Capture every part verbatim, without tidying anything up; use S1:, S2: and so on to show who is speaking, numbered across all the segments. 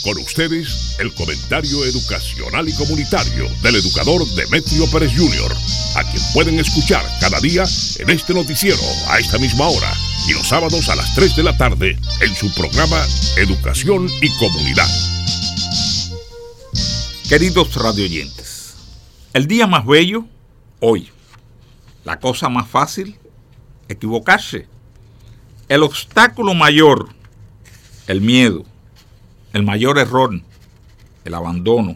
S1: Con ustedes, el comentario educacional y comunitario del educador Demetrio Pérez junior, a quien pueden escuchar cada día en este noticiero a esta misma hora y los sábados a las tres de la tarde en su programa Educación y Comunidad.
S2: Queridos radioyentes, el día más bello, hoy. La cosa más fácil, equivocarse. El obstáculo mayor, el miedo. El mayor error, el abandono.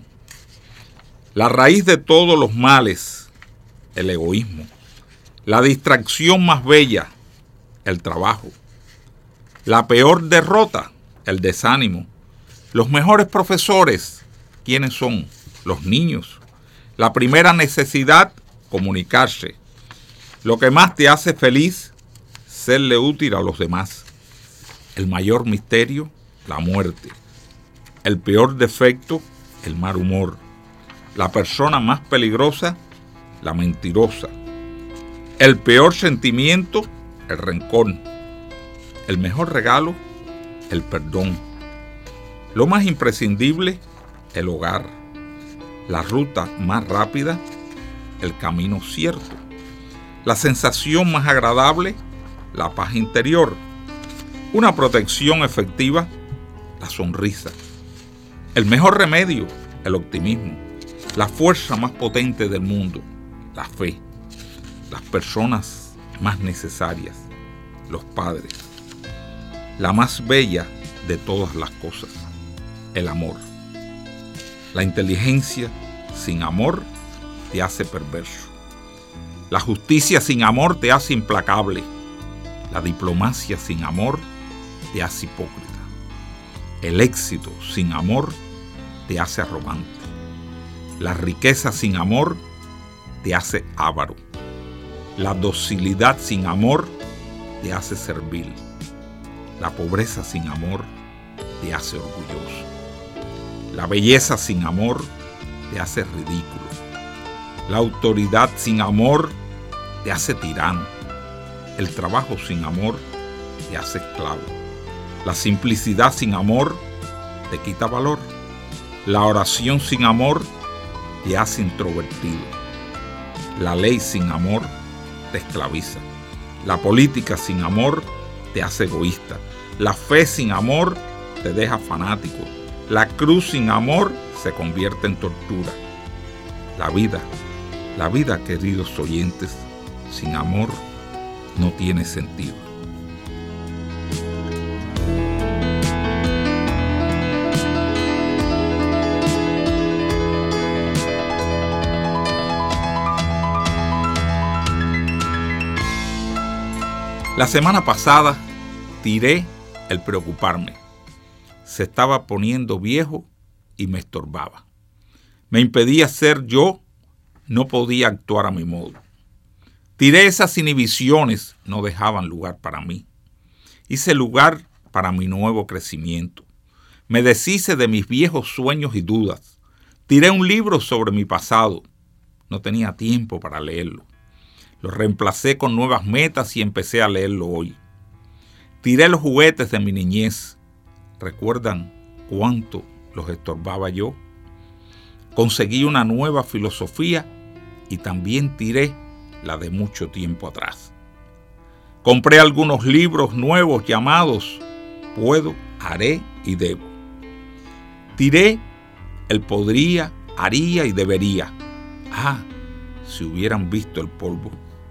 S2: La raíz de todos los males, el egoísmo. La distracción más bella, el trabajo. La peor derrota, el desánimo. Los mejores profesores, ¿quiénes son? Los niños. La primera necesidad, comunicarse. Lo que más te hace feliz, serle útil a los demás. El mayor misterio, la muerte. El peor defecto, el mal humor. La persona más peligrosa, la mentirosa. El peor sentimiento, el rencor. El mejor regalo, el perdón. Lo más imprescindible, el hogar. La ruta más rápida, el camino cierto. La sensación más agradable, la paz interior. Una protección efectiva, la sonrisa. El mejor remedio, el optimismo. La fuerza más potente del mundo, la fe. Las personas más necesarias, los padres. La más bella de todas las cosas, el amor. La inteligencia sin amor te hace perverso. La justicia sin amor te hace implacable. La diplomacia sin amor te hace hipócrita. El éxito sin amor te hace arrogante. La riqueza sin amor te hace avaro. La docilidad sin amor te hace servil. La pobreza sin amor te hace orgulloso. La belleza sin amor te hace ridículo. La autoridad sin amor te hace tirano. El trabajo sin amor te hace esclavo. La simplicidad sin amor te quita valor. La oración sin amor te hace introvertido. La ley sin amor te esclaviza. La política sin amor te hace egoísta. La fe sin amor te deja fanático. La cruz sin amor se convierte en tortura. La vida, la vida, queridos oyentes, sin amor no tiene sentido. La semana pasada tiré el preocuparme. Se estaba poniendo viejo y me estorbaba. Me impedía ser yo, no podía actuar a mi modo. Tiré esas inhibiciones, no dejaban lugar para mí. Hice lugar para mi nuevo crecimiento. Me deshice de mis viejos sueños y dudas. Tiré un libro sobre mi pasado. No tenía tiempo para leerlo. Lo reemplacé con nuevas metas y empecé a leerlo hoy. Tiré los juguetes de mi niñez. ¿Recuerdan cuánto los estorbaba yo? Conseguí una nueva filosofía y también tiré la de mucho tiempo atrás. Compré algunos libros nuevos llamados Puedo, Haré y Debo. Tiré el podría, haría y debería. Ah, si hubieran visto el polvo.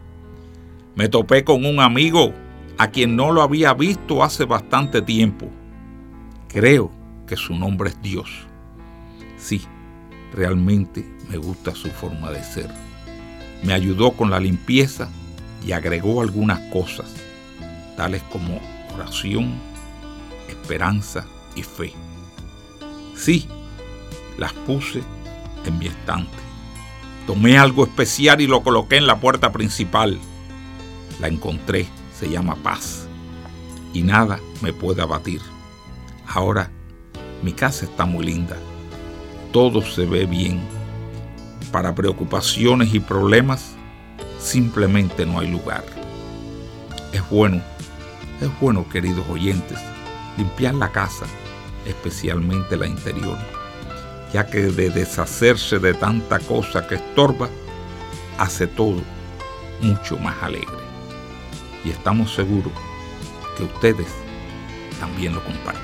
S2: Me topé con un amigo a quien no lo había visto hace bastante tiempo. Creo que su nombre es Dios. Sí, realmente me gusta su forma de ser. Me ayudó con la limpieza y agregó algunas cosas, tales como oración, esperanza y fe. Sí, las puse en mi estante. Tomé algo especial y lo coloqué en la puerta principal. La encontré, se llama paz, y nada me puede abatir. Ahora mi casa está muy linda, todo se ve bien. Para preocupaciones y problemas simplemente no hay lugar. Es bueno, es bueno, queridos oyentes, limpiar la casa, especialmente la interior, ya que de deshacerse de tanta cosa que estorba, hace todo mucho más alegre. Y estamos seguros que ustedes también lo comparten.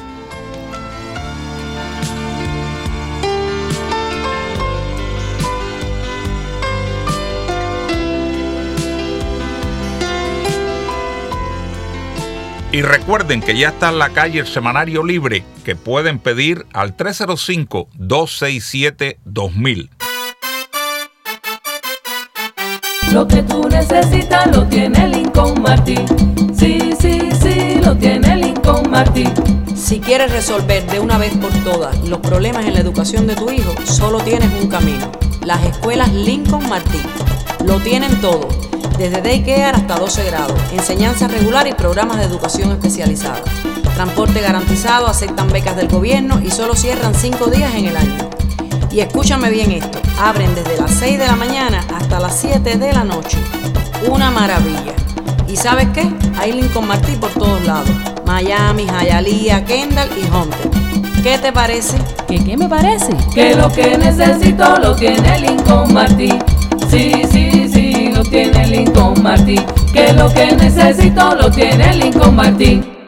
S2: Y recuerden que ya está en la calle el semanario libre, que pueden pedir al tres cero cinco, dos seis siete, dos mil.
S3: Lo que tú necesitas lo tiene Lincoln Martin. Sí, sí, sí, lo tiene Lincoln Martin.
S4: Si quieres resolver de una vez por todas los problemas en la educación de tu hijo, solo tienes un camino: las escuelas Lincoln Martin. Lo tienen todo, desde daycare hasta doce grados, enseñanza regular y programas de educación especializada. Transporte garantizado, aceptan becas del gobierno y solo cierran cinco días en el año. Y escúchame bien esto, abren desde las seis de la mañana hasta las siete de la noche. Una maravilla. ¿Y sabes qué? Hay Lincoln Martin por todos lados: Miami, Hialeah, Kendall y Hunter. ¿Qué te parece?
S3: ¿Qué qué me parece? Que lo que necesito lo tiene Lincoln Martin. Sí, sí, sí, lo tiene Lincoln Martin. Que lo que necesito lo tiene Lincoln Martin.